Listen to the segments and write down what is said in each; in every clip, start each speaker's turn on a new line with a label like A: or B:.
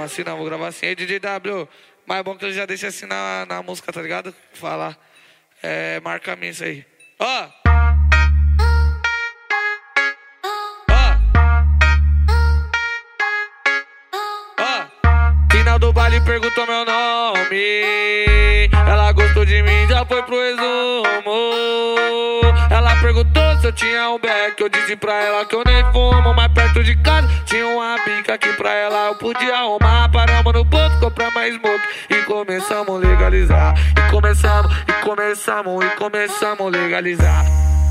A: assim não, vou gravar assim. Aí, DJ W, mas é bom que eu já deixo assim na música, tá ligado? Falar. Marca a mim isso aí. Ó! Final do baile perguntou meu nome. Ela gostou de mim, já foi pro resumo. Ela perguntou se eu tinha um beck. Eu disse pra ela que eu nem fumo. Mas perto de casa tinha uma bica que pra ela eu podia arrumar. Paramos no ponto, compramos mais smoke e começamos a legalizar. E começamos a legalizar.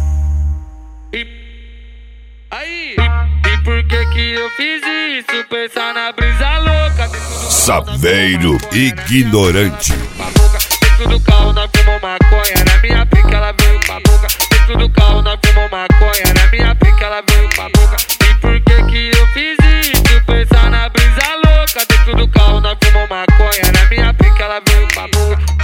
A: E por que eu fiz isso? Pensar na brisa louca.
B: Saveiro ignorante.
A: Dentro do carro nós fumou maconha. Na minha pica ela veio com a boca. Dentro do carro nós fumou maconha. Na minha pica ela veio com a boca. E por que eu fiz isso? Pensar na brisa louca. Dentro do carro nós fumou maconha. Na minha pica ela veio com a boca.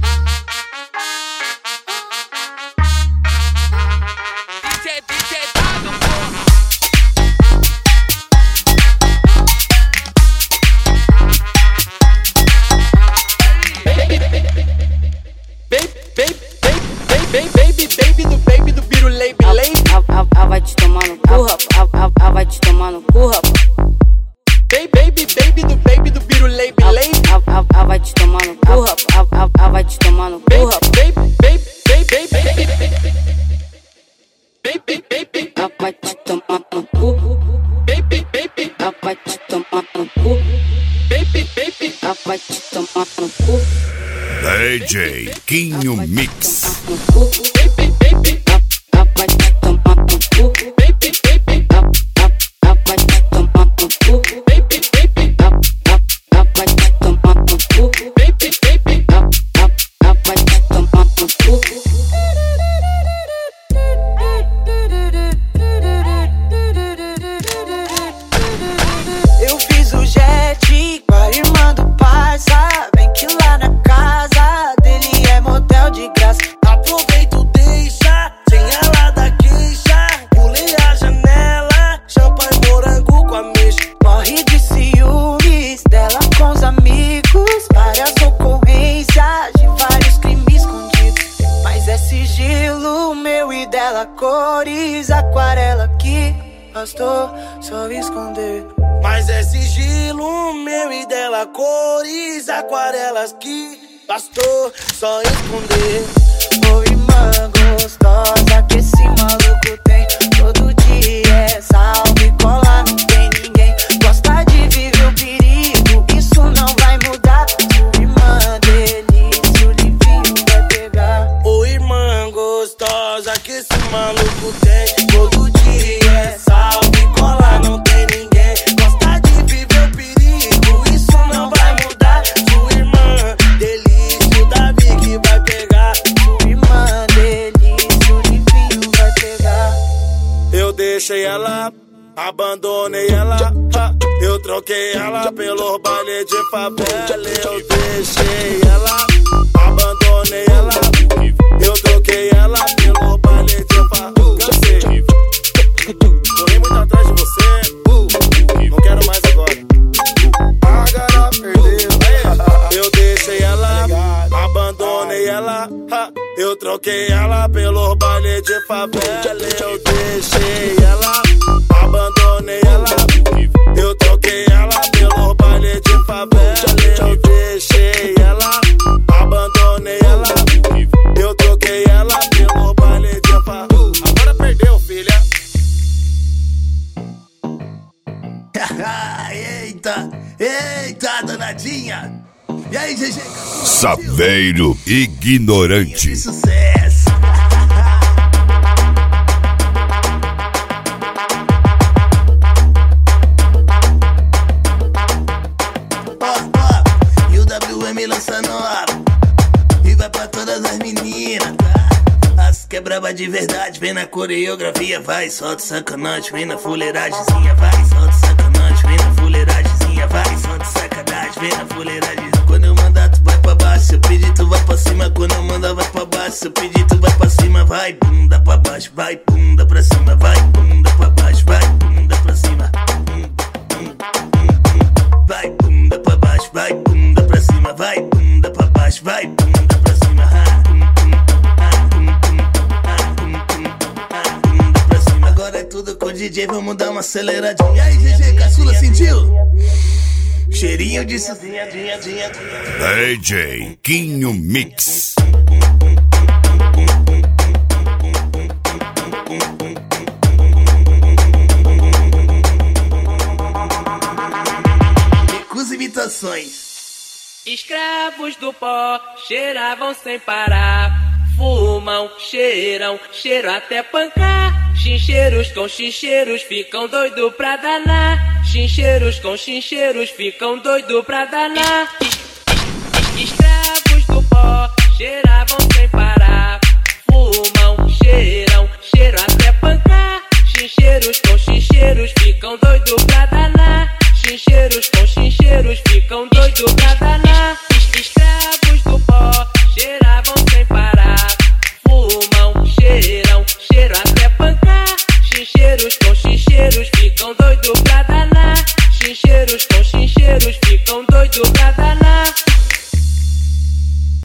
C: Baby do birulei, bilei. Vai te tomar no cu, rapaz. Vai te tomar no cu, rapaz. Baby do birulei, bilei. Vai te tomar no cu, rapaz. Vai te tomar no cu, rapaz. Vai te tomar no cu. Vai te tomar no cu. Vai te tomar no cu.
B: DJ Quinho Mix.
D: Eu fiz o jet com a irmã do parça. Vem que lá na casa dele é motel de graça. Aproveito, deixa, sem ela da queixa. Pulei a janela, champanhe, morango com a mexa. Morre de ciúmes dela com os amigos. Várias ocorrências de vários crimes escondidos. Mas é sigilo meu e dela, cores, aquarela que bastou só esconder. Mas é sigilo meu e dela, cores, aquarelas que bastou só esconder. Ô irmã gostosa que esse maluco tem, todo dia é salve, cola, não tem ninguém. Gosta de viver o perigo, isso não vai mudar. Ô irmã delícia, o livinho vai pegar. Ô irmã gostosa que esse maluco tem, todo dia é salve, cola, não tem ninguém. Gosta de viver o perigo, isso não vai mudar. Sua irmã delícia, o Davi que vai pegar. Sua irmã delícia, o livinho vai pegar.
E: Eu deixei ela, abandonei ela. Eu troquei ela pelo baile de favela. Eu deixei ela, abandonei ela. Eu troquei ela pelo baile de favela. Cansei, corri muito atrás de você, não quero mais agora.
F: Agora perdeu.
E: Eu deixei ela, abandonei ela. Eu troquei ela pelo baile de favela. Eu deixei ela, abandonei ela. Eu troquei ela pelo baile de favela. Eu deixei ela, abandonei ela. Eu troquei ela pelo baile de favela. Agora perdeu, filha.
F: Eita, danadinha. E aí, GG?
B: Saveiro ignorante.
F: Sucesso. E o WM lança nova e vai pra todas as meninas, tá? As que é braba de verdade, vem na coreografia, vai, solta sacanagem, vem na fuleiragemzinha, vai, solta sacanagem, vem na fuleiragemzinha, vai, solta sacanagem, vem na fuleiragem. Quando eu mandar tu vai pra baixo, se eu pedir tu vai pra cima. Quando eu mandar vai pra baixo, se eu pedir tu vai pra cima. Vai bunda pra baixo, vai bunda pra cima. Vai bunda pra baixo, vai bunda pra cima. Vai bunda pra DJ, vamos dar uma aceleradinha. E aí, GG, caçula, sentiu? Cheirinho de sozinha.
B: DJ Quinho Mix.
F: Recusa imitações.
G: Escravos do pó cheiravam sem parar. Fumam, cheiram, cheiro até pancar. Chincheiros com chincheiros ficam doido pra danar. Chincheiros com chincheiros ficam doido pra danar. Escravos do pó cheiravam sem parar. Fumam, cheiram, cheiro até pancar. Chincheiros com chincheiros ficam doido pra danar. Chincheiros com chincheiros ficam doido pra danar. Escravos do pó cheiravam sem parar. Fumam, cheiram, cheiro até pancar. Chincheiros com chincheiros ficam doido pra danar. Chincheiros com chincheiros ficam doido pra danar.